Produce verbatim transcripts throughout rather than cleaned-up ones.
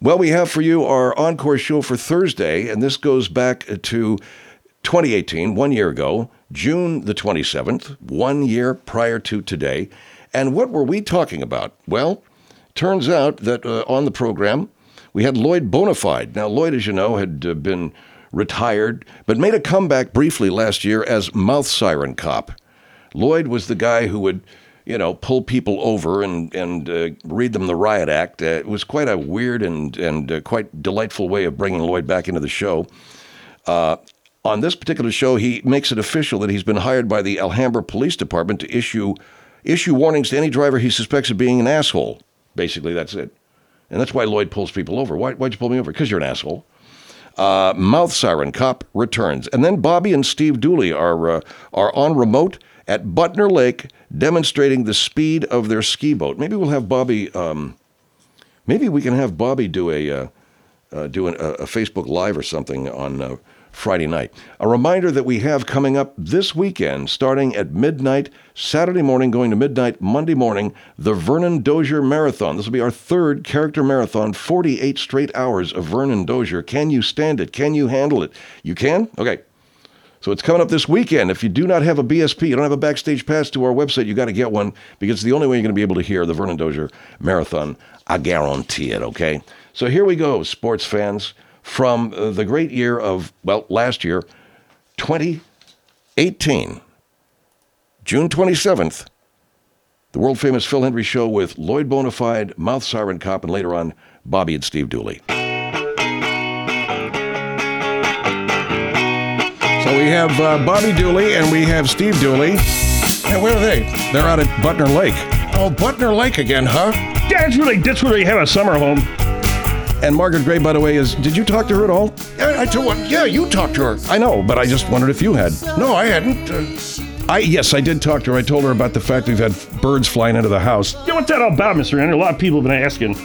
Well, we have for you our encore show for Thursday, and this goes back to twenty eighteen, one year ago, June the twenty-seventh, one year prior to today. And what were we talking about? Well, turns out that uh, on the program, we had Lloyd Bonafide. Now, Lloyd, as you know, had uh, been retired, but made a comeback briefly last year as Mouth Siren Cop. Lloyd was the guy who would, you know, pull people over and, and uh, read them the riot act. Uh, it was quite a weird and, and uh, quite delightful way of bringing Lloyd back into the show. Uh, on this particular show, he makes it official that he's been hired by the Alhambra Police Department to issue issue warnings to any driver he suspects of being an asshole. Basically, that's it. And that's why Lloyd pulls people over. Why, why'd you pull me over? Because you're an asshole. Uh, Mouth Siren Cop returns. And then Bobby and Steve Dooley are uh, are on remote at Butner Lake, demonstrating the speed of their ski boat. Maybe we'll have Bobby, um, maybe we can have Bobby do a uh, uh, do an, a, a Facebook Live or something on uh, Friday night. A reminder that we have coming up this weekend, starting at midnight Saturday morning, going to midnight Monday morning, the Vernon Dozier Marathon. This will be our third character marathon, forty-eight straight hours of Vernon Dozier. Can you stand it? Can you handle it? You can? Okay. So it's coming up this weekend. If you do not have a B S P, you don't have a backstage pass to our website, you got to get one because it's the only way you're going to be able to hear the Vernon Dozier Marathon. I guarantee it, okay? So here we go, sports fans, from uh, the great year of, well, last year, twenty eighteen, June twenty-seventh, the world-famous Phil Hendrie Show with Lloyd Bonafide, Mouth Siren Cop, and later on, Bobby and Steve Dooley. So we have uh, Bobby Dooley and we have Steve Dooley. And where are they? They're out at Butner Lake. Oh, Butner Lake again, huh? Yeah, that's where they, that's where they have a summer home. And Margaret Gray, by the way, is, did you talk to her at all? Yeah, I told her, yeah, you talked to her. I know, but I just wondered if you had. No, I hadn't. Uh, I Yes, I did talk to her. I told her about the fact we've had birds flying into the house. Yeah, what's that all about, Mister Henry? A lot of people have been asking.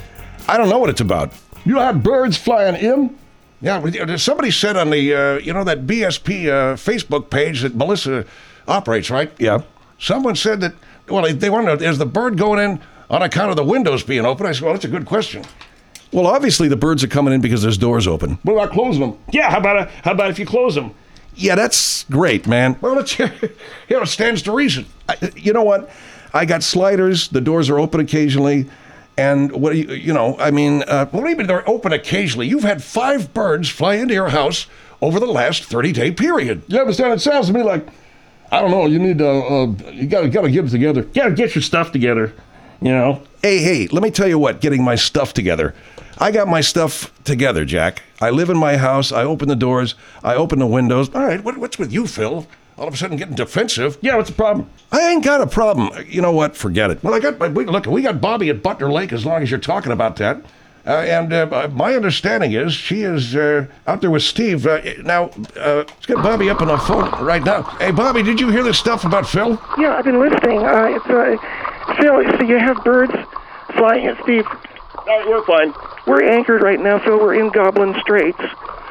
I don't know what it's about. You have birds flying in? Yeah, somebody said on the, uh, you know, that B S P uh, Facebook page that Melissa operates, right? Yeah. Someone said that, well, they want to know, is the bird going in on account of the windows being open? I said, well, that's a good question. Well, obviously the birds are coming in because there's doors open. What about closing them? Yeah, how about a, how about if you close them? Yeah, that's great, man. Well, it's, you know, it stands to reason. I, you know what? I got sliders. The doors are open occasionally. And what do you, you know, I mean, uh, What do you mean they're open occasionally? You've had five birds fly into your house over the last thirty-day period. Yeah, but Stan, it sounds to me like, I don't know, you need to, uh, you gotta, gotta get it together. You gotta get your stuff together, you know? Hey, hey, let me tell you what, getting my stuff together. I got my stuff together, Jack. I live in my house. I open the doors. I open the windows. All right, what, what's with you, Phil? All of a sudden getting defensive. Yeah, what's the problem? I ain't got a problem. You know what? Forget it. Well, I got, we, look, we got Bobby at Butner Lake as long as you're talking about that. Uh, and uh, my understanding is she is uh, out there with Steve. Uh, now, uh, let's get Bobby up on the phone right now. Hey, Bobby, did you hear this stuff about Phil? Yeah, I've been listening. Uh, it's, uh, Phil, so you have birds flying at Steve. No, we're fine. We're anchored right now, Phil. We're in Goblin Straits.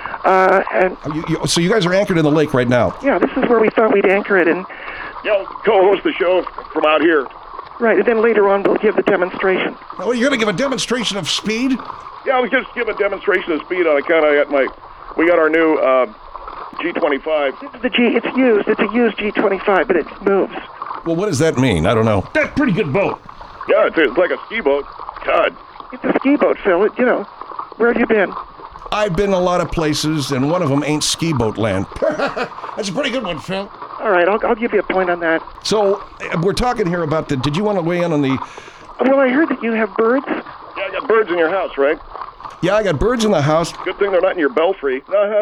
Uh, and You, you, so you guys are anchored in the lake right now? yeah, this is where we thought we'd anchor it. And Yeah, co-host the show from out here. right, and then later on we'll give the demonstration. Oh, you're going to give a demonstration of speed? Yeah, we just give a demonstration of speed on account I got my, we got our new uh, G twenty-five. This is the G. It's used. It's a used G twenty-five, but it moves. Well, what does that mean? I don't know. That's a pretty good boat. Yeah, it's, it's like a ski boat. God. It's a ski boat, Phil. It, you know, where have you been? I've been a lot of places, and one of them ain't ski boat land. That's a pretty good one, Phil. All right, I'll, I'll give you a point on that. So uh, we're talking here about the, did you want to weigh in on the, Well, I heard that you have birds. Yeah, I got birds in your house, right? yeah, I got birds in the house. Good thing they're not in your belfry.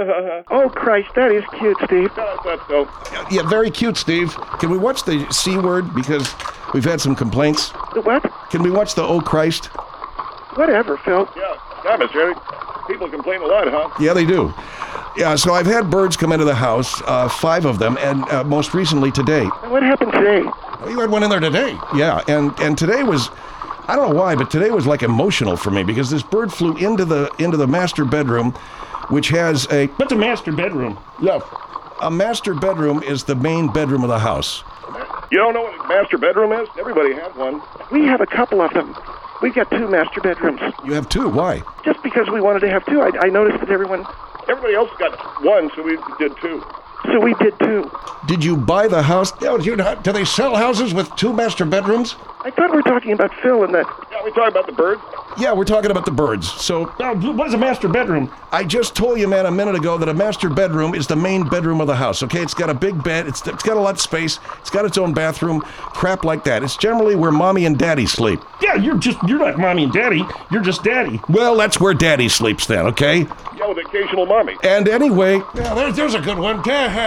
Oh, Christ, that is cute, Steve. That's so. Yeah, very cute, Steve. Can we watch the C word? Because we've had some complaints. The what? Can we watch the Oh Christ? Whatever, Phil. Yeah, yeah, Mister Henry. People complain a lot, huh? Yeah, they do. Yeah, so I've had birds come into the house, uh, five of them, and uh, most recently today. And what happened today? Well, you had one in there today. Yeah, and, and today was, I don't know why, but today was like emotional for me because this bird flew into the into the master bedroom, which has a... What's a master bedroom? Yeah, a master bedroom is the main bedroom of the house. You don't know what a master bedroom is? Everybody has one. We have a couple of them. We've got two master bedrooms. You have two, why? Just because we wanted to have two. I, I noticed that everyone, Everybody else got one, so we did two. so we did two. Did you buy the house? Yeah, do, you, do they sell houses with two master bedrooms? I thought we were talking about Phil and that. Yeah, we talking about the birds. Yeah, we're talking about the birds. So Oh, what is a master bedroom? I just told you, man, a minute ago that a master bedroom is the main bedroom of the house, okay? It's got a big bed, it's, it's got a lot of space, it's got its own bathroom, crap like that. It's generally where mommy and daddy sleep. Yeah, you're just, you're not mommy and daddy. You're just daddy. Well, that's where daddy sleeps then, okay? Yeah, with occasional mommy. And anyway, Yeah, there's, there's a good one.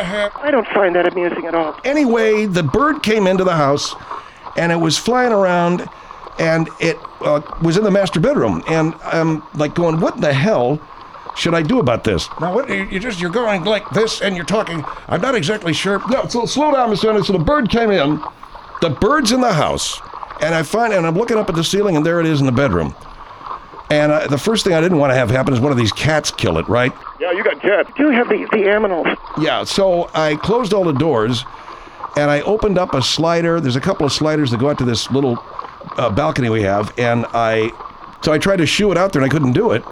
I don't find that amusing at all. anyway, the bird came into the house, and it was flying around, and it uh, was in the master bedroom. And I'm like going, what the hell should I do about this? Now, what, you you just, you're going like this and you're talking. I'm not exactly sure. No, so slow down, Mister Anderson. So the bird came in. The bird's in the house, and I find, and I'm looking up at the ceiling, and there it is in the bedroom. And uh, the first thing I didn't want to have happen is one of these cats kill it, right? Yeah, you got cats. Do have the, the aminals. Yeah, so I closed all the doors, and I opened up a slider. There's a couple of sliders that go out to this little uh, balcony we have, and I, so I tried to shoo it out there, and I couldn't do it.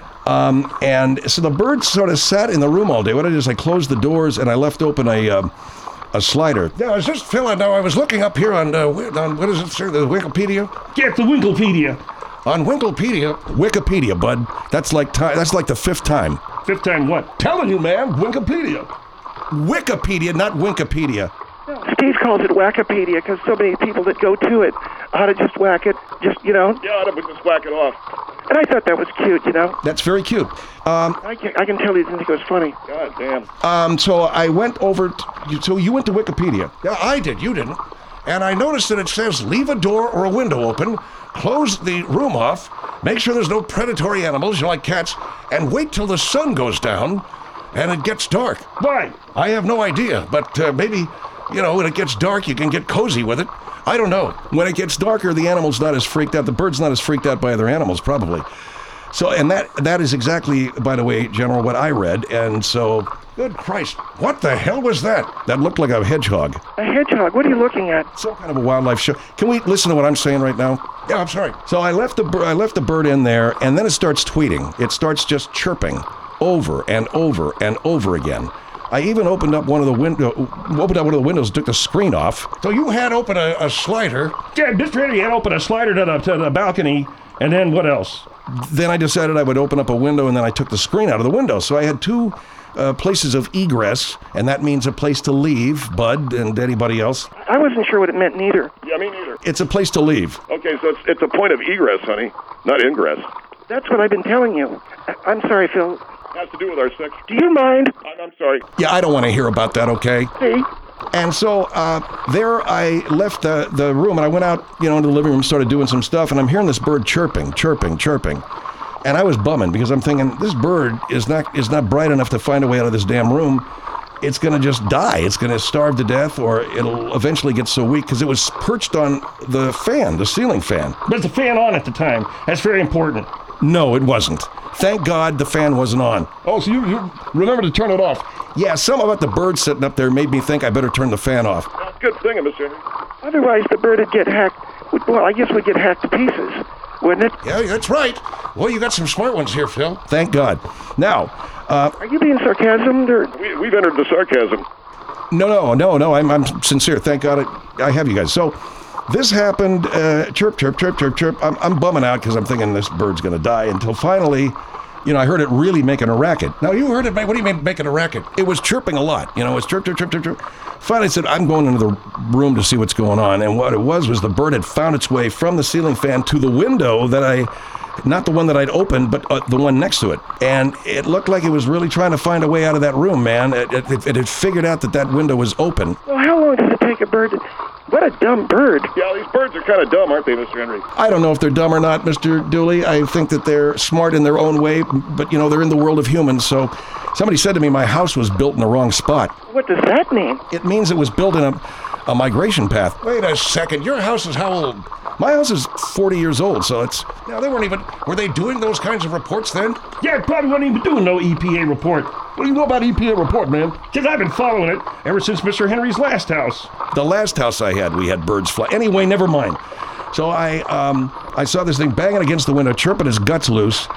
Um, and so the bird sort of sat in the room all day. What I did is I closed the doors, and I left open a uh, a slider. Yeah, I was just filling. Now, I was looking up here on, uh, wi- on what is it, sir? The Wikipedia? Get the Winklepedia. On Wikipedia. Wikipedia, bud. That's like ti- that's like the fifth time. Fifth time what? Telling you, man, Wikipedia. Wikipedia, not Wikipedia. Steve calls it Wackopedia because so many people that go to it ought to just whack it, just, you know. Yeah, I would just whack it off. And I thought that was cute, you know. That's very cute. Um, I can, I can tell you didn't think it was funny. God damn. um, so I went over. To, so you went to Wikipedia. Yeah, I did. You didn't. And I noticed that it says leave a door or a window open, close the room off, make sure there's no predatory animals, you know, like cats, and wait till the sun goes down and it gets dark. Why? I have no idea, but uh, maybe, you know, when it gets dark, you can get cozy with it. I don't know. When it gets darker, the animal's not as freaked out. The bird's not as freaked out by other animals, probably. So, and that that is exactly, by the way, General, what I read. And so, Good Christ. What the hell was that? that looked like a hedgehog. A hedgehog, what are you looking at? Some kind of a wildlife show. Can we listen to what I'm saying right now? Yeah, I'm sorry. So I left the bir- I left the bird in there, and then it starts tweeting. It starts just chirping over and over and over again. I even opened up one of the window, opened up one of the windows, took the screen off. So you had open a, a slider. Yeah, Mister Henry had opened a slider to the, to the balcony, and then what else? Then I decided I would open up a window, and then I took the screen out of the window. So I had two uh, places of egress, and that means a place to leave, Bud and anybody else. I wasn't sure what it meant neither. Yeah, me neither. It's a place to leave. Okay, so it's, it's a point of egress, honey, not ingress. That's what I've been telling you. I- I'm sorry, Phil. Has to do with our sex. Do you mind? I'm, I'm sorry. Yeah, I don't want to hear about that, okay? See? And so uh, there I left the, the room, and I went out, you know, into the living room, started doing some stuff, and I'm hearing this bird chirping, chirping, chirping. And I was bumming because I'm thinking, this bird is not is not bright enough to find a way out of this damn room. It's going to just die. It's going to starve to death, or it'll eventually get so weak because it was perched on the fan, the ceiling fan. Was the fan on at the time? That's very important. No, it wasn't. Thank God the fan wasn't on. Oh, so you, you remember to turn it off. Yeah, something about the bird sitting up there made me think I better turn the fan off. That's good thing, Mister Henry. Otherwise, the bird would get hacked. Well, I guess we'd get hacked to pieces, wouldn't it? Yeah, that's right. Well, you got some smart ones here, Phil. Thank God. Now, uh, Are you being sarcasm? Or... We, we've entered the sarcasm. no, no, no, no, I'm, I'm sincere. Thank God I, I have you guys. So this happened, uh, chirp, chirp, chirp, chirp, chirp. I'm, I'm bumming out because I'm thinking this bird's going to die until finally, you know, I heard it really making a racket. Now, you heard it, mate. What do you mean making a racket? It was chirping a lot. You know, it was chirp, chirp, chirp, chirp, chirp. Finally, I said, I'm going into the room to see what's going on. And what it was was the bird had found its way from the ceiling fan to the window that I, not the one that I'd opened, but uh, the one next to it. And it looked like it was really trying to find a way out of that room, man. It, it, it had figured out that that window was open. Well, how long does it take a bird to... What a dumb bird. Yeah, these birds are kind of dumb, aren't they, Mister Henry? I don't know if they're dumb or not, Mister Dooley. I think that they're smart in their own way, but, you know, they're in the world of humans. So somebody said to me my house was built in the wrong spot. What does that mean? It means it was built in a, a migration path. Wait a second. Your house is how old? My house is forty years old, so it's... Now, they weren't even... Were they doing those kinds of reports then? Yeah, probably wasn't even doing no E P A report. What do you know about E P A report, man? Because I've been following it ever since Mister Henry's last house. The last house I had, we had birds fly. Anyway, never mind. So I um, I saw this thing banging against the window, chirping his guts loose,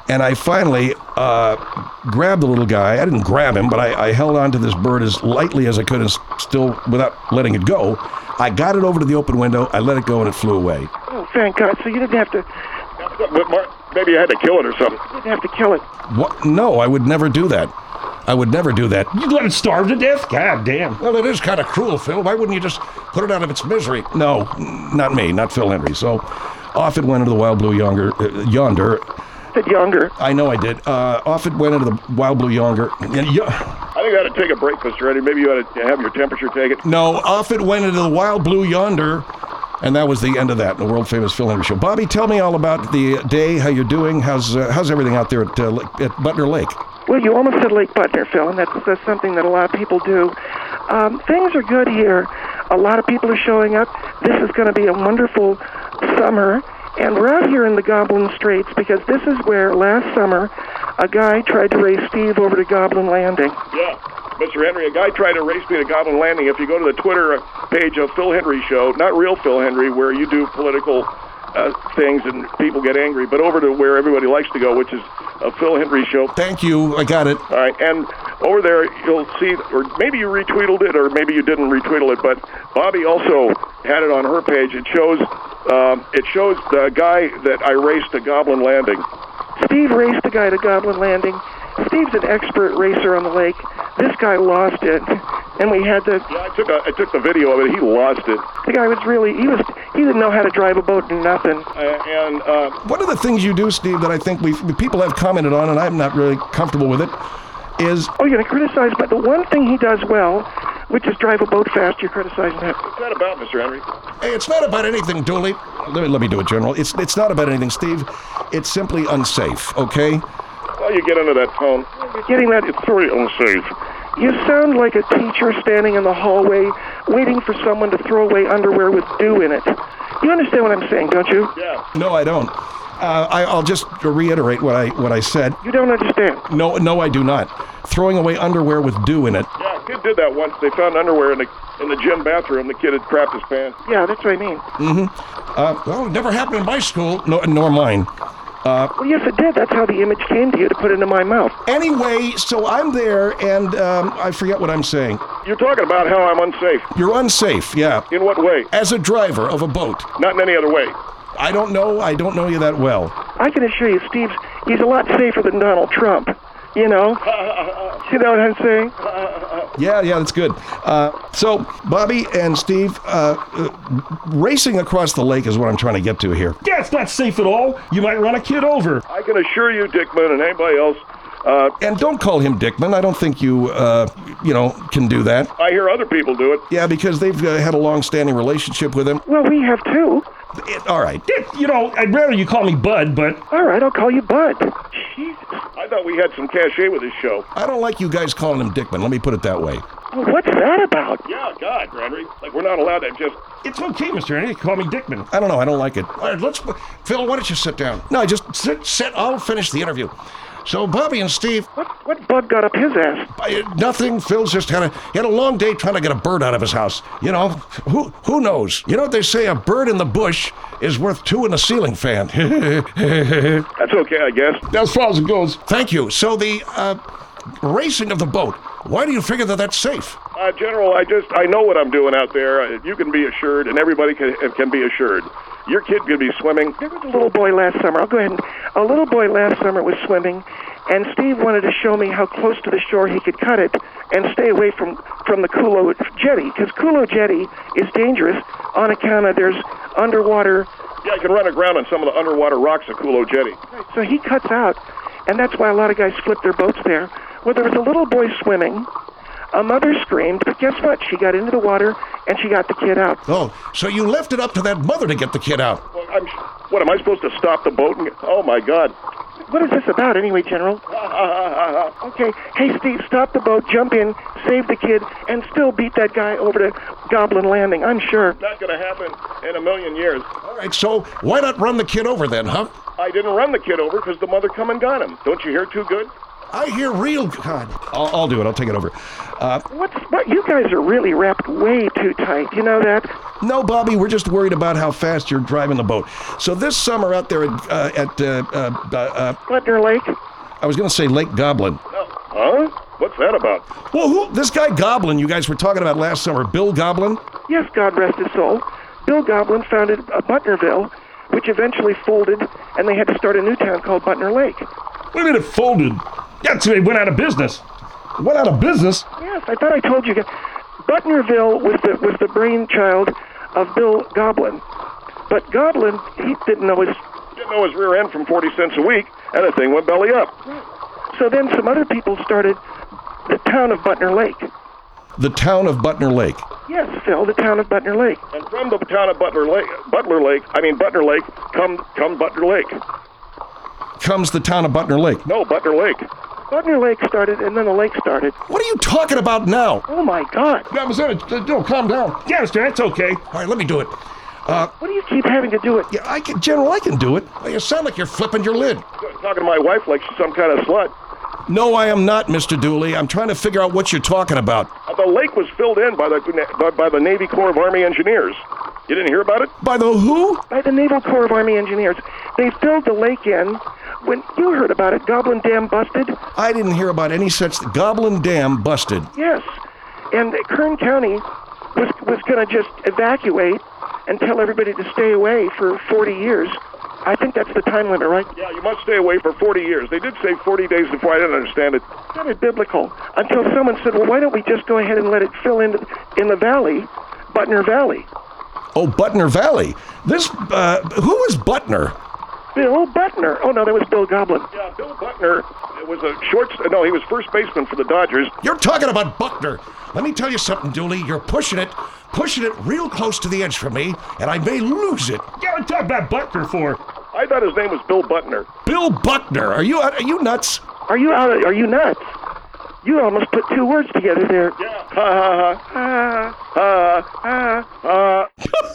And I finally uh, grabbed the little guy. I didn't grab him, but I, I held on to this bird as lightly as I could and s- still without letting it go. I got it over to the open window. I let it go and it flew away. Oh, thank God. So you didn't have to, But Mark, maybe you had to kill it or something. you didn't have to kill it. What? No, I would never do that. I would never do that. You let it starve to death? God damn. Well, it is kind of cruel, Phil. Why wouldn't you just put it out of its misery? No, n- not me, not Phil Henry. So off it went into the wild blue yonder. Uh, yonder. Said younger. I know I did. Uh, off it went into the wild blue yonder. Yeah, yeah. I think I ought to take a break, Mister Eddie. Maybe you ought to have your temperature taken. No, off it went into the wild blue yonder. And that was the end of that, the world famous Phil Henry Show. Bobby, tell me all about the day, how you're doing. How's uh, how's everything out there at, uh, at Butner Lake? Well, you almost said Lake Butner, Phil, and that's, that's something that a lot of people do. Um, things are good here. A lot of people are showing up. This is going to be a wonderful summer. And we're out here in the Goblin Straits because this is where last summer a guy tried to race Steve over to Goblin Landing. Yeah. Mister Henry, a guy tried to race me to Goblin Landing. If you go to the Twitter page of Phil Henry Show, not real Phil Henry, where you do political uh, things and people get angry, but over to where everybody likes to go, which is a Phil Henry Show. Thank you. I got it. All right, and over there you'll see, or maybe you retweeted it, or maybe you didn't retweet it, but Bobby also had it on her page. It shows, um, it shows the guy that I raced to Goblin Landing. Steve raced the guy to Goblin Landing. Steve's an expert racer on the lake. This guy lost it, and we had to. Yeah, I took a, I took the video of it. He lost it, The guy was really he was he didn't know how to drive a boat or nothing. uh, and uh, One of the things you do, Steve, that I think we people have commented on, and I'm not really comfortable with it, is Oh, you're gonna criticize, but the one thing he does well, which is drive a boat fast, you're criticizing him. what's that about, Mister Henry? hey, it's not about anything, Dooley. Let me let me do it, General. It's it's not about anything, Steve. It's simply unsafe. Okay. Well, you get into that tone. You're getting that. It's very unsafe. You sound like a teacher standing in the hallway waiting for someone to throw away underwear with dew in it. You understand what I'm saying, don't you? Yeah. No, I don't. Uh, I, I'll just reiterate what I what I said. You don't understand. No, no, I do not. Throwing away underwear with dew in it. Yeah, a kid did that once. They found underwear in the in the gym bathroom. The kid had crapped his pants. Yeah, that's what I mean. Uh, well, it never happened in my school, no, nor mine. Well, yes, it did. That's how the image came to you to put into my mouth. Anyway, so I'm there, and um, I forget what I'm saying. You're talking about how I'm unsafe. You're unsafe, yeah. In what way? As a driver of a boat. Not in any other way. I don't know. I don't know you that well. I can assure you, Steve's he's a lot safer than Donald Trump. You know? You know what I'm saying? Yeah, yeah, that's good. Uh, so, Bobby and Steve, uh, uh, racing across the lake is what I'm trying to get to here. Yeah, it's not safe at all. You might run a kid over. I can assure you, Dickman, and anybody else, uh, And don't call him Dickman. I don't think you, uh, you know, can do that. I hear other people do it. Yeah, because they've uh, had a long-standing relationship with him. Well, we have too. It- all right. Dick, you know, I'd rather you call me Bud, but All right, I'll call you Bud. Jesus. I thought we had some cachet with this show. I don't like you guys calling him Dickman. Let me put it that way. Well, what's that about? Yeah, God, Henry. Like, we're not allowed to just... It's okay, Mister Henry. Call me Dickman. I don't know. I don't like it. All right, let's. Phil, why don't you sit down? No, just sit. Sit. I'll finish the interview. So, Bobby and Steve, What what bug got up his ass? I, nothing. Phil's just had a he had a long day trying to get a bird out of his house. You know, who who knows? You know what they say? A bird in the bush is worth two in a ceiling fan. That's okay, I guess. As far as it goes. Thank you. So the uh, racing of the boat. Why do you figure that that's safe? Uh, General, I just, I know what I'm doing out there. Uh, You can be assured, and everybody can, can be assured. Your kid could be swimming. There was a little boy last summer. I'll go ahead and a little boy last summer was swimming, and Steve wanted to show me how close to the shore he could cut it and stay away from from the Kulo jetty, because Kulo jetty is dangerous on account of there's underwater. Yeah, you can run aground on some of the underwater rocks of Kulo Jetty. So he cuts out, and that's why a lot of guys flip their boats there. Well, there was a little boy swimming. A mother screamed, but guess what? She got into the water, and she got the kid out. Oh, so you left it up to that mother to get the kid out? Well, I'm, what, am I supposed to stop the boat? And, oh, my God. What is this about anyway, General? Okay, hey, Steve, stop the boat, jump in, save the kid, and still beat that guy over to Goblin Landing, I'm sure. Not going to happen in a million years. All right, so why not run the kid over then, huh? I didn't run the kid over because the mother come and got him. Don't you hear too good? I hear real God. I'll, I'll do it. I'll take it over. Uh, What's what? You guys are really wrapped way too tight. You know that? No, Bobby, we're just worried about how fast you're driving the boat. So this summer out there at, uh, at uh, uh, uh, Butner Lake? I was going to say Lake Goblin. Huh? What's that about? Well, who, this guy Goblin you guys were talking about last summer, Bill Goblin? Yes, God rest his soul. Bill Goblin founded uh, Butnerville, which eventually folded, and they had to start a new town called Butner Lake. What do you mean it folded? That's it went out of business. Went out of business? Yes, I thought I told you guys. Butnerville was the was the brainchild of Bill Goblin. But Goblin, he didn't know his... Didn't know his rear end from forty cents a week, and the thing went belly up. So then some other people started the town of Butner Lake. The town of Butner Lake. Yes, Phil, the town of Butner Lake. And from the town of Butler Lake, Butler Lake, I mean Butner Lake, come come Butner Lake. Comes the town of Butner Lake. No, Butner Lake. Butner Lake started, and then the lake started. What are you talking about now? Oh, my God. Yeah, Lieutenant, don't calm down. Yeah, Lieutenant, it's okay. All right, let me do it. What do you keep having to do it? Yeah, I can, General, I can do it. Well, you sound like you're flipping your lid. Talking to my wife like she's some kind of slut. No, I am not, Mister Dooley. I'm trying to figure out what you're talking about. Uh, The lake was filled in by the by, by the Navy Corps of Army Engineers. You didn't hear about it? By the who? By the Naval Corps of Army Engineers. They filled the lake in. When you heard about it, Goblin Dam busted. I didn't hear about any such... Goblin Dam busted. Yes. And Kern County was was going to just evacuate and tell everybody to stay away for forty years. I think that's the time limit, right? Yeah, you must stay away for forty years. They did say forty days before. I didn't understand it. It sounded biblical until someone said, well, why don't we just go ahead and let it fill in in the valley, Butner Valley? Oh, Butner Valley. This, uh, who was Butner? Bill Butner. Oh, no, that was Bill Goblin. Yeah, Bill Butner was a short... No, he was first baseman for the Dodgers. You're talking about Buckner. Let me tell you something, Dooley. You're pushing it, pushing it real close to the edge for me, and I may lose it. Yeah, what talk about Buckner for? I thought his name was Bill Butner. Bill Buckner. Are you are you nuts? Are you out? Are you nuts? You almost put two words together there. Yeah. Ha ha ha. Ha ha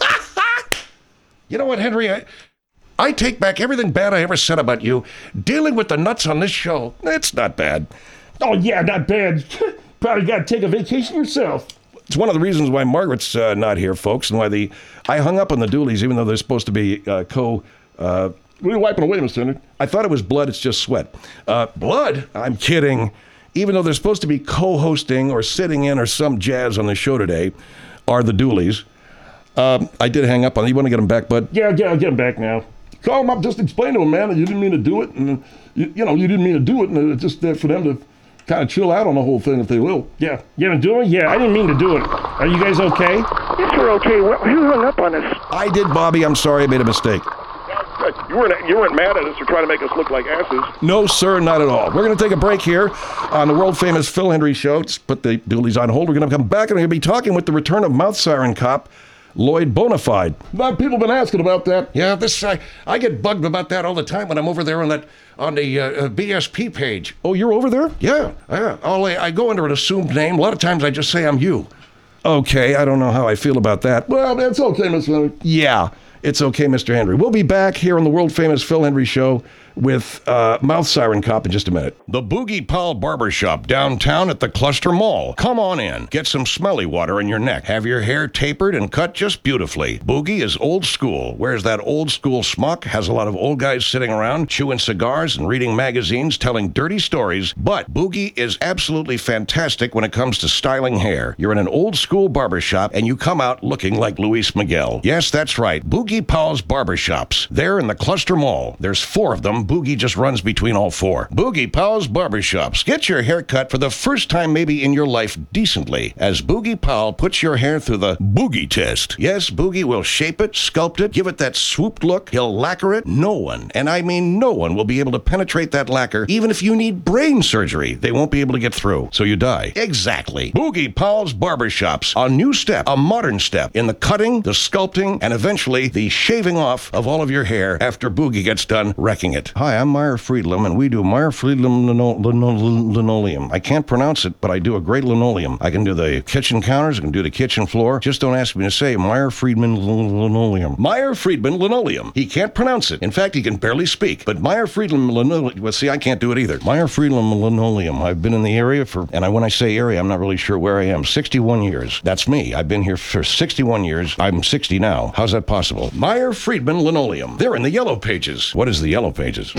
ha. You know what, Henry? I, I take back everything bad I ever said about you. Dealing with the nuts on this show, it's not bad. Oh, yeah, not bad. Probably got to take a vacation yourself. It's one of the reasons why Margaret's uh, not here, folks, and why the I hung up on the Dooleys, even though they're supposed to be uh, co... Uh, What are you wiping away, Mister Senator? I thought it was blood. It's just sweat. Uh, blood? I'm kidding. Even though they're supposed to be co-hosting or sitting in or some jazz on the show today, are the Dooleys. Um, I did hang up on them. You want to get them back, bud? Yeah, yeah, I'll get him back now. Call him up, just explain to him, man, that you didn't mean to do it, and you, you know, you didn't mean to do it, and it's just there for them to kind of chill out on the whole thing if they will. Yeah, you haven't do it? Yeah, I didn't mean to do it. Are you guys okay? Yes, we're okay. Wh- Who hung up on us? I did, Bobby. I'm sorry. I made a mistake. You weren't, you weren't mad at us or trying to make us look like asses. No, sir, not at all. We're going to take a break here on the world-famous Phil Hendry Show. Let's put the Dooleys on hold. We're going to come back and we're going to be talking with the return of mouth siren cop, Lloyd Bonafide. A lot of people have been asking about that. Yeah, this I, I get bugged about that all the time when I'm over there on that on the uh, B S P page. Oh, you're over there? Yeah, yeah. I'll, I go under an assumed name. A lot of times I just say I'm you. Okay, I don't know how I feel about that. Well, that's okay, Mister Henry. Yeah, it's okay, Mister Henry. We'll be back here on the world-famous Phil Hendry Show with uh, Mouth Siren Cop in just a minute. The Boogie Powell Barbershop downtown at the Cluster Mall. Come on in. Get some smelly water in your neck. Have your hair tapered and cut just beautifully. Boogie is old school. Wears that old school smock, has a lot of old guys sitting around, chewing cigars and reading magazines, telling dirty stories. But Boogie is absolutely fantastic when it comes to styling hair. You're in an old school barbershop and you come out looking like Luis Miguel. Yes, that's right. Boogie Powell's Barbershops. They're in the Cluster Mall. There's four of them. Boogie just runs between all four. Boogie Powell's Barbershops. Get your hair cut for the first time maybe in your life decently, as Boogie Powell puts your hair through the Boogie test. Yes, Boogie will shape it, sculpt it, give it that swooped look. He'll lacquer it. No one, and I mean no one, will be able to penetrate that lacquer. Even if you need brain surgery, they won't be able to get through, so you die. Exactly. Boogie Powell's Barbershops. A new step, a modern step in the cutting, the sculpting, and eventually the shaving off of all of your hair after Boogie gets done wrecking it. right. Hi, I'm Meyer Friedlam, and we do Meyer Friedlam lino- lino- linoleum. I can't pronounce it, but I do a great linoleum. I can do the kitchen counters, I can do the kitchen floor. Just don't ask me to say Meyer Friedman linoleum. Meyer Friedman linoleum. He can't pronounce it. In fact, he can barely speak. But Meyer Friedman linoleum, well, see, I can't do it either. Meyer Friedman linoleum. I've been in the area for, and I, when I say area, I'm not really sure where I am. sixty-one years. That's me. I've been here for sixty-one years. I'm sixty now. How's that possible? Meyer Friedman linoleum. They're in the yellow pages. What is the yellow pages?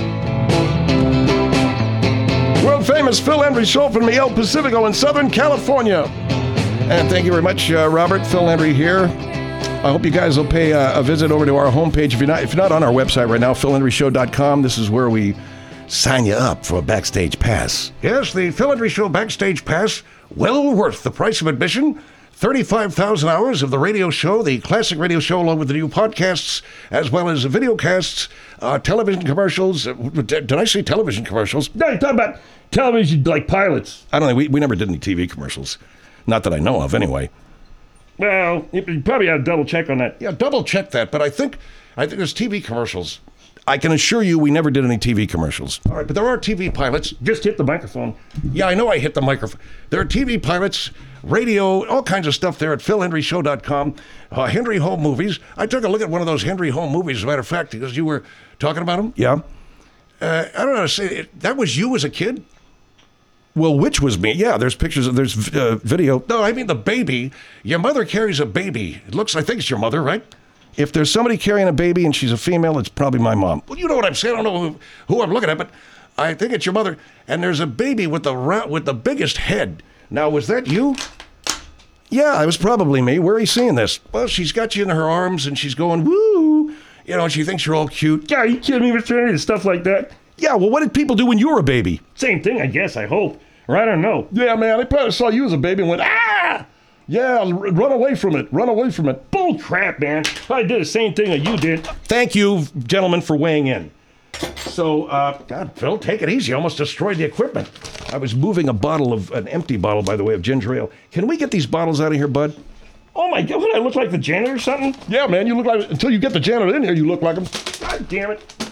World famous Phil Hendrie Show from the El Pacifico in Southern California. And thank you very much, uh, Robert. Phil Hendrie here. I hope you guys will pay uh, a visit over to our homepage. If you're not, if you're not on our website right now, phil hendrie show dot com, this is where we sign you up for a backstage pass. Yes, the Phil Hendrie Show Backstage Pass, well worth the price of admission. thirty-five thousand hours of the radio show, the classic radio show, along with the new podcasts, as well as video casts, uh, television commercials. Uh, did I say television commercials? No, you're talking about television like pilots. I don't know. We, we never did any T V commercials. Not that I know of, anyway. Well, you probably ought to double check on that. Yeah, double check that, but I think I think there's T V commercials. I can assure you we never did any T V commercials. All right, but there are T V pilots. Just hit the microphone. Yeah, I know I hit the microphone. There are T V pilots, radio, all kinds of stuff there at phil hendrie show dot com. Uh, Hendrie Home Movies. I took a look at one of those Hendrie Home Movies, as a matter of fact, because you were talking about them. Yeah? Uh, I don't know how to say it. That was you as a kid? Well, which was me? Yeah, there's pictures, of, there's uh, video. No, I mean the baby. Your mother carries a baby. It looks, I think it's your mother, right? If there's somebody carrying a baby and she's a female, it's probably my mom. Well, you know what I'm saying. I don't know who, who I'm looking at, but I think it's your mother. And there's a baby with the round, with the biggest head. Now, was that you? Yeah, it was probably me. Where are you seeing this? Well, she's got you in her arms and she's going, woo. You know, and she thinks you're all cute. Yeah, are you kidding me, Mister Henry? Stuff like that? Yeah, well, what did people do when you were a baby? Same thing, I guess, I hope. Or I don't know. Yeah, man, they probably saw you as a baby and went, ah! Yeah, r- run away from it. Run away from it. Bull crap, man. I did the same thing that you did. Thank you, gentlemen, for weighing in. So, uh, God, Phil, take it easy. You almost destroyed the equipment. I was moving a bottle of, an empty bottle, by the way, of ginger ale. Can we get these bottles out of here, bud? Oh my God, what, I look like the janitor or something? Yeah, man, you look like, until you get the janitor in here, you look like him. God damn it.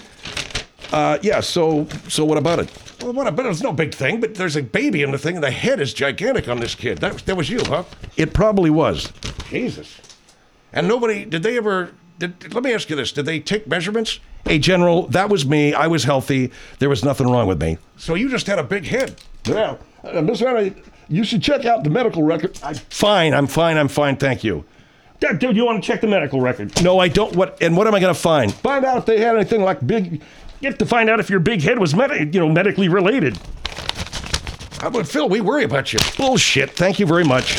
Uh, yeah, so, so what about it? Well, what about it? It's no big thing, but there's a baby in the thing, and the head is gigantic on this kid. That, that was you, huh? It probably was. Jesus. And nobody, did they ever, did, let me ask you this, did they take measurements? Hey, General, that was me. I was healthy. There was nothing wrong with me. So you just had a big head. Yeah. Uh, Mister Henry, you should check out the medical record. I, Fine, I'm fine, I'm fine, thank you. Dad, dude, you want to check the medical record? No, I don't. What? And what am I going to find? Find out if they had anything like big... You have to find out if your big head was med- you know, medically related. How about Phil? We worry about you. Bullshit. Thank you very much.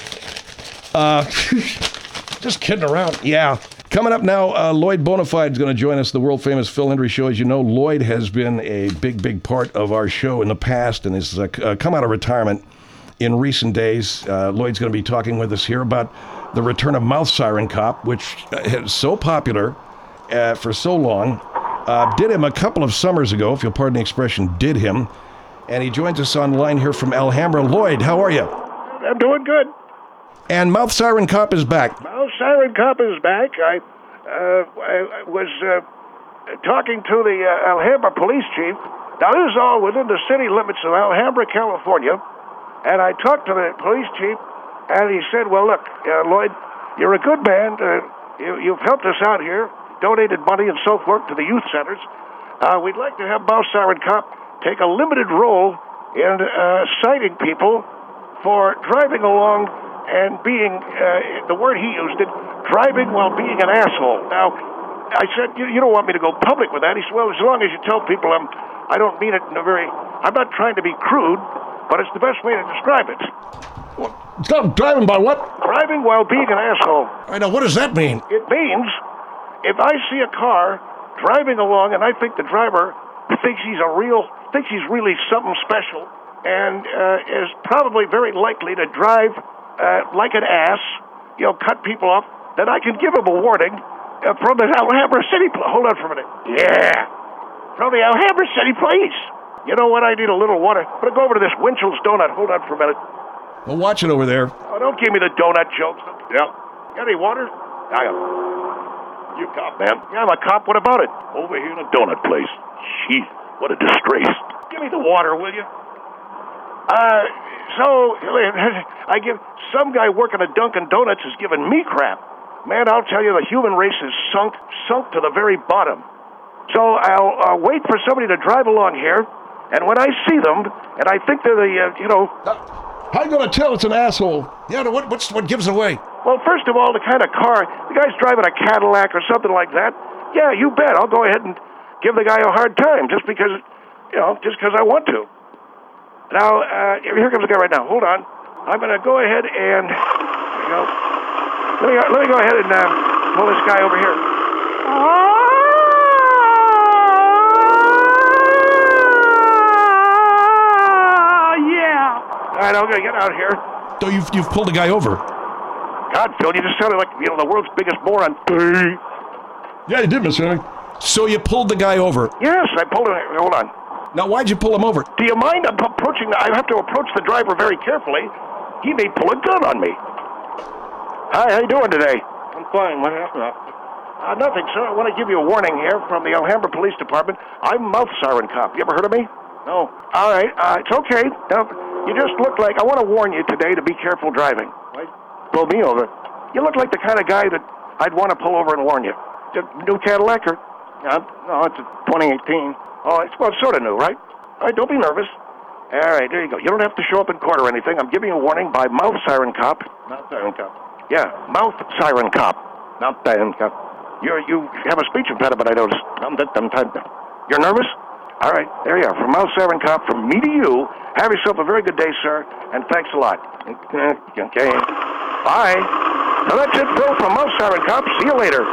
Uh, Just kidding around. yeah. Coming up now, uh, Lloyd Bonafide is going to join us, the world-famous Phil Hendrie Show. As you know, Lloyd has been a big, big part of our show in the past and has uh, uh, come out of retirement in recent days. Uh, Lloyd's going to be talking with us here about the return of Mouth Siren Cop, which uh, is so popular uh, for so long. Uh, did him a couple of summers ago, if you'll pardon the expression, did him. And he joins us on the line here from Alhambra. Lloyd, how are you? I'm doing good. And Mouth Siren Cop is back. Well, Siren Cop is back. I, uh, I was uh, talking to the uh, Alhambra police chief. Now, this is all within the city limits of Alhambra, California. And I talked to the police chief, and he said, well, look, uh, Lloyd, you're a good man. Uh, you, you've helped us out here, donated money and so forth to the youth centers. Uh, we'd like to have Mouth Siren Cop take a limited role in uh, citing people for driving along and being, uh, the word he used it, driving while being an asshole. Now, I said, you, you don't want me to go public with that. He said, well, as long as you tell people I'm, I don't mean it in a very, I'm not trying to be crude, but it's the best way to describe it. Stop driving by what? Driving while being an asshole. I know, what does that mean? It means if I see a car driving along and I think the driver thinks he's a real, thinks he's really something special and uh, is probably very likely to drive uh, like an ass, you know, cut people off, then I can give him a warning uh, from the Alhambra City Police. Hold on for a minute. Yeah. From the Alhambra City Police. You know what? I need a little water. I'm going to go over to this Winchell's Donut. Hold on for a minute. Well, watch it over there. Oh, don't give me the donut jokes. Yeah. Got any water? I got You cop, man? Yeah, I'm a cop. What about it? Over here in a donut place. Gee, what a disgrace. Give me the water, will you? Uh, so, I give... Some guy working at Dunkin' Donuts is giving me crap. Man, I'll tell you, the human race is sunk, sunk to the very bottom. So I'll uh, wait for somebody to drive along here, and when I see them, and I think they're the, uh, you know... How you gonna tell it's an asshole? Yeah, what, what's, what gives it away? Well, first of all, the kind of car, the guy's driving a Cadillac or something like that. Yeah, you bet. I'll go ahead and give the guy a hard time just because, you know, just because I want to. Now, uh, here comes the guy right now. Hold on. I'm going to go ahead and, you know, let me, let me go ahead and uh, pull this guy over here. Oh, yeah. All right, I'm going to get out here. So you've, you've pulled the guy over. God, Phil, you just sounded like, you know, the world's biggest moron. Yeah, you did, Mister Henry. So you pulled the guy over. Yes, I pulled him. Hold on. Now, why'd you pull him over? Do you mind I'm approaching? The, I have to approach the driver very carefully. He may pull a gun on me. Hi, how you doing today? I'm fine. What happened? Uh, nothing, sir. I want to give you a warning here from the Alhambra Police Department. I'm Mouth Siren Cop. You ever heard of me? No. All right. Uh, it's okay. Now, you just look like... I want to warn you today to be careful driving. What? Pull me over. You look like the kind of guy that I'd want to pull over and warn you. It's a new Cadillac, or... Uh, no, it's a twenty eighteen. Oh, it's well, sort of new, right? All right, don't be nervous. All right, there you go. You don't have to show up in court or anything. I'm giving you a warning by Mouth Siren Cop. Mouth Siren Cop. Yeah, Mouth Siren Cop. Mouth Siren Cop. You're, you have a speech impediment, I noticed. You're nervous? All right, there you are. From Mouth Siren Cop, from me to you, have yourself a very good day, sir, and thanks a lot. Okay. Bye. So that's it, Phil, from Mouth Siren Cop. See you later.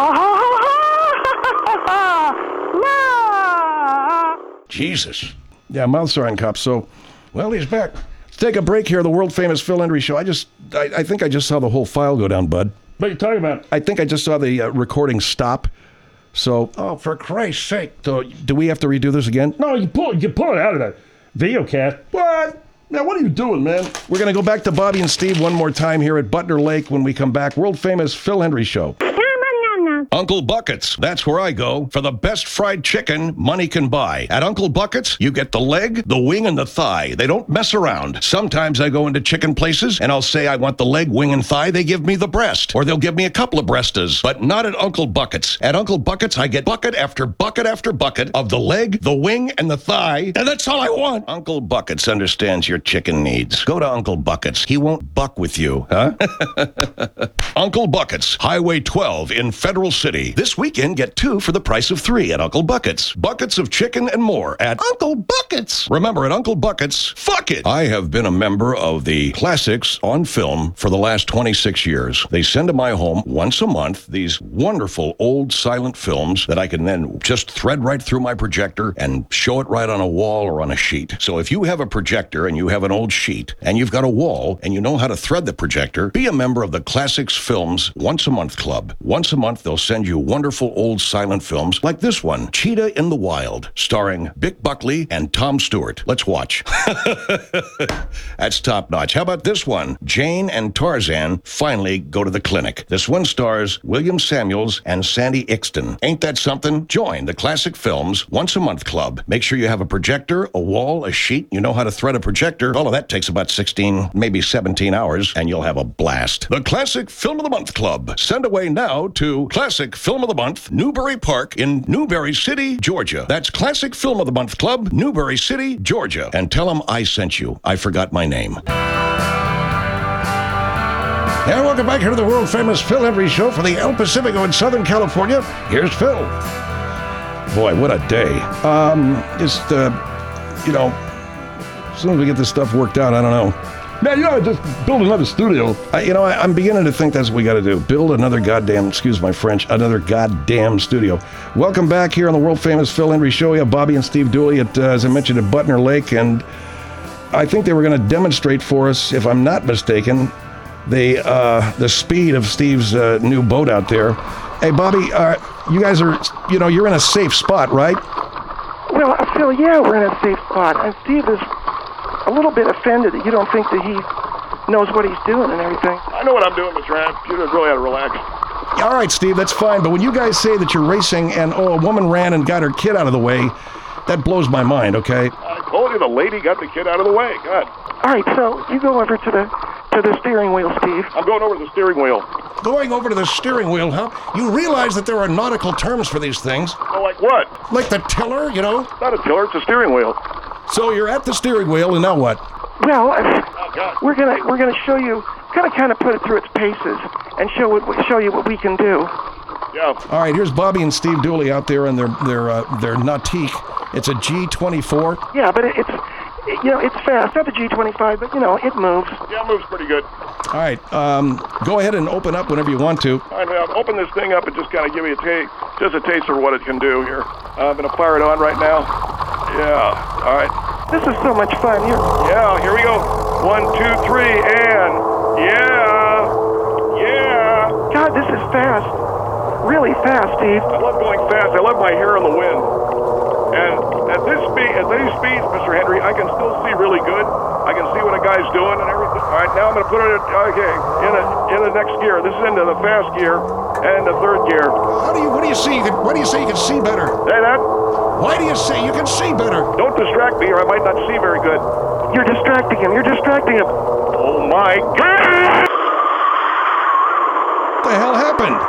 Jesus. Yeah, Mouth Siren Cop. So, well, he's back. Let's take a break here. The world famous Phil Hendry Show. I just, I, I think I just saw the whole file go down, bud. What are you talking about? I think I just saw the uh, recording stop. So, oh, for Christ's sake. So, do we have to redo this again? No, you pull, you pull it out of the video cast. What? Now, what are you doing, man? We're going to go back to Bobby and Steve one more time here at Butner Lake when we come back. World famous Phil Hendry Show. Uncle Buckets. That's where I go for the best fried chicken money can buy. At Uncle Buckets, you get the leg, the wing, and the thigh. They don't mess around. Sometimes I go into chicken places and I'll say I want the leg, wing, and thigh. They give me the breast, or they'll give me a couple of breastas, but not at Uncle Buckets. At Uncle Buckets, I get bucket after bucket after bucket of the leg, the wing, and the thigh, and that's all I want. Uncle Buckets understands your chicken needs. Go to Uncle Buckets. He won't buck with you, huh? Uncle Buckets, Highway twelve in Federal City. This weekend, get two for the price of three at Uncle Buckets. Buckets of chicken and more at Uncle Buckets. Remember, at Uncle Buckets, fuck it. I have been a member of the Classics on Film for the last twenty-six years. They send to my home once a month these wonderful old silent films that I can then just thread right through my projector and show it right on a wall or on a sheet. So if you have a projector and you have an old sheet and you've got a wall and you know how to thread the projector, be a member of the Classics Films Once a Month Club. Once a month, they'll send you wonderful old silent films like this one, Cheetah in the Wild, starring Bick Buckley and Tom Stewart. Let's watch. That's top notch. How about this one? Jane and Tarzan finally go to the clinic. This one stars William Samuels and Sandy Ixton. Ain't that something? Join the Classic Films Once a Month Club. Make sure you have a projector, a wall, a sheet. You know how to thread a projector. All of that takes about sixteen, maybe seventeen hours, and you'll have a blast. The Classic Film of the Month Club. Send away now to Classic Film of the Month, Newbury Park in Newberry City, Georgia. That's Classic Film of the Month Club, Newberry City, Georgia. And tell them I sent you. I forgot my name. And welcome back here to the world famous Phil Hendry Show for the El Pacifico in Southern California. Here's Phil. Boy, what a day. Um, just, uh, you know, as soon as we get this stuff worked out, I don't know. Man, you know, just build another studio. I, you know, I, I'm beginning to think that's what we got to do. Build another goddamn, excuse my French, another goddamn studio. Welcome back here on the world famous Phil Hendry Show. We have Bobby and Steve Dooley at, uh, as I mentioned, at Butner Lake, and I think they were going to demonstrate for us, if I'm not mistaken, the uh, the speed of Steve's uh, new boat out there. Hey, Bobby, uh, you guys are, you know, you're in a safe spot, right? Well, uh, Phil, yeah, we're in a safe spot. And Steve is a little bit offended that you don't think that he knows what he's doing and everything. I know what I'm doing, Mister Ant. You just really ought to relax. All right, Steve, that's fine. But when you guys say that you're racing and, oh, a woman ran and got her kid out of the way, that blows my mind, okay? I told you the lady got the kid out of the way. God. All right, so you go over to the to the steering wheel, Steve. I'm going over to the steering wheel. Going over to the steering wheel, huh? You realize that there are nautical terms for these things? Oh, like what? Like the tiller, you know? It's not a tiller, it's a steering wheel. So you're at the steering wheel, and now what? Well, Oh, God. we're gonna we're gonna show you, gonna kind of put it through its paces and show what show you what we can do. Yeah. All right, here's Bobby and Steve Dooley out there in their their uh, their Nautique. It's a G twenty-four. Yeah, but it, it's it, you know it's fast. Not the G twenty-five, but you know it moves. Yeah, it moves pretty good. All right, um, go ahead and open up whenever you want to. All right, I'll open this thing up and just kind of give you a taste, just a taste of what it can do here. Uh, I'm going to fire it on right now. Yeah, all right. This is so much fun. You're, Yeah, here we go. One, two, three, and yeah, yeah. God, this is fast. Really fast, Steve. I love going fast. I love my hair in the wind. And at this speed, at these speeds, Mister Henry, I can still see really good. I can see what a guy's doing and everything. All right, now I'm going to put it, okay, in a, in the next gear. This is into the fast gear and the third gear. How do you? What do you see? You can, why do you say you can see better? Say that? Why do you say you can see better? Don't distract me or I might not see very good. You're distracting him. You're distracting him. Oh my God! What the hell happened?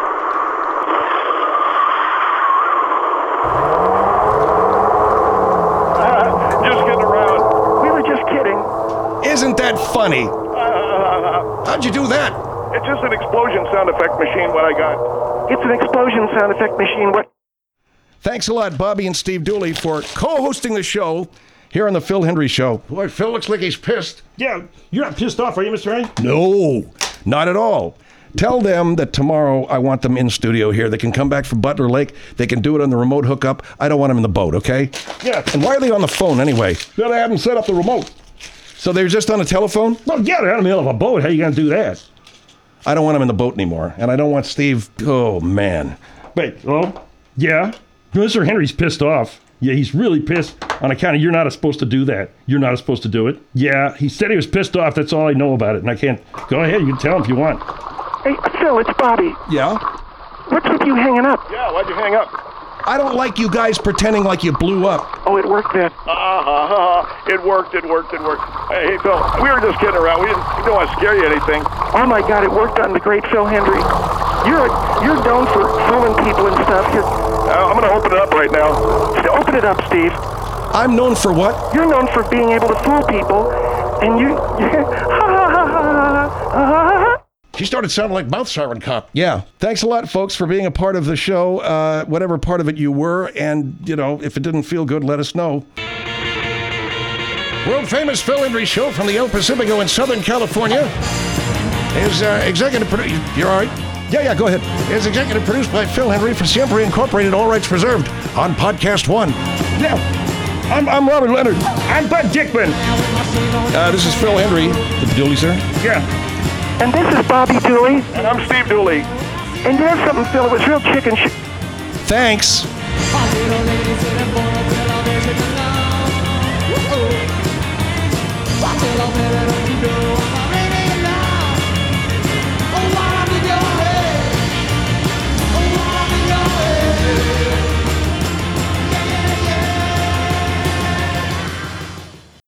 Uh, just getting around. We were just kidding. Isn't that funny? Uh, How'd you do that? it's just an explosion sound effect machine, what I got. It's an explosion sound effect machine. What? Thanks a lot, Bobby and Steve Dooley, for co-hosting the show here on the Phil Hendry Show. Boy, Phil looks like he's pissed. Yeah, you're not pissed off, are you, Mister Henry? No, not at all. Tell them that tomorrow I want them in studio here. They can come back from Butler Lake. They can do it on the remote hookup. I don't want them in the boat, okay? Yeah. And why are they on the phone anyway? Well, I haven't set up the remote. So they're just on a telephone? Well, yeah, they're in the middle of a boat. How you going to do that? I don't want them in the boat anymore. And I don't want Steve. Oh, man. Wait, well, yeah. Mister Henry's pissed off. Yeah, he's really pissed on account of you're not supposed to do that. You're not supposed to do it. Yeah, he said he was pissed off. That's all I know about it. And I can't. Go ahead. You can tell him if you want. Hey, Phil, it's Bobby. Yeah? What's with you hanging up? Yeah, why'd you hang up? I don't like you guys pretending like you blew up. Oh, it worked then. Uh-huh. It worked, it worked, it worked. Hey, hey, Phil, we were just kidding around. We didn't, we didn't want to scare you or anything. Oh my God, it worked on the great Phil Hendry. You're you're known for fooling people and stuff. You're, Uh, I'm going to open it up right now. open it up, Steve. I'm known for what? You're known for being able to fool people, and you. ha ha ha ha ha. She started sounding like Mouth Siren Cop. Yeah. Thanks a lot, folks, for being a part of the show, uh, whatever part of it you were. And, you know, if it didn't feel good, let us know. World-famous Phil Hendry Show from the El Pacifico in Southern California is uh, executive produced. You're all right? Yeah, yeah, go ahead. Is executive produced by Phil Hendry for Siempre Incorporated, all rights reserved, on Podcast One. Yeah. I'm, I'm Robert Leonard. I'm Bud Dickman. Uh, this is Phil Hendry. The Dooley, sir? Yeah. And this is Bobby Dooley. And I'm Steve Dooley. And you know something, Phil? It was real chicken shit. Thanks. A little lady said, I'm gonna tell her there's a